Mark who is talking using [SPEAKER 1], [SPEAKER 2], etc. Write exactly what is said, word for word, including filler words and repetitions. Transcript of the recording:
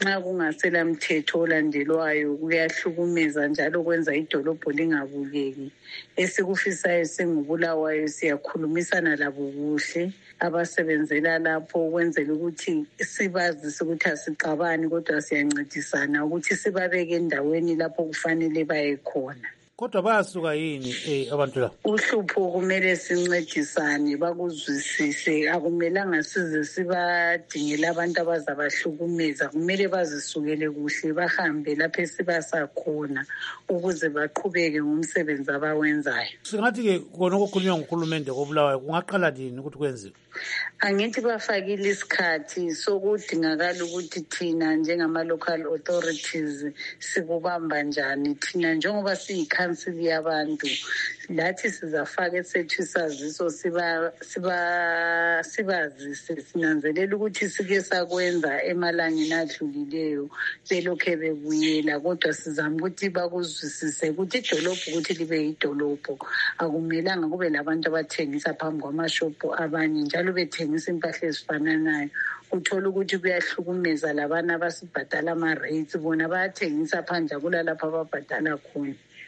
[SPEAKER 1] nxa kungasela mthetho olandelwayo kuyahlukumeza njalo kwenza idolobho lingabukeki. Esikufisayo singubulawayo siyakhulumisana labo kuhle abasebenzela lapho ukwenzela ukuthi sibazise ukuthi asixabani kodwa siyancedisana ukuthi sibabeke endaweni lapho kufanele baye khona.
[SPEAKER 2] Kodwa bayasuka yini eh abantu la?
[SPEAKER 1] Uhlupho kumele sincedisane bakuzwisise, akumelanga size sibadingela abantu abazabahlukumeza, kumele bazisukele kuhle bahambe lapho esibasakhona ukuze baqhubeke ngomsebenzi abawenzayo.
[SPEAKER 2] Singathi ke kona okukhulunywa nguhulumende koBulawayo kungaqala nini ukuthi kwenziwe?
[SPEAKER 1] Angithi bafakile isikhathi sokudingakala ukuthi thina njengama-local authorities sikubamba njani. Thina njengoba siyikhansili yabantu lathi sizafaka esethu isaziso siba siba sibazise sinanzelela ukuthi sike sakwenza emalangeni adlulileyo belokhe bebuyela, kodwa sizama ukuthi bakuzwisise ukuthi idolobho ukuthi libe yidolobho akumelanga kube labantu abathengisa phambi kwamashopu abanye njalo bethengisa impahla ezifananayo. Uthola ukuthi kuyahlukumeza labana abasibhadala ama-rates bona bayathengisa phandle kulalapho ababhadala khona.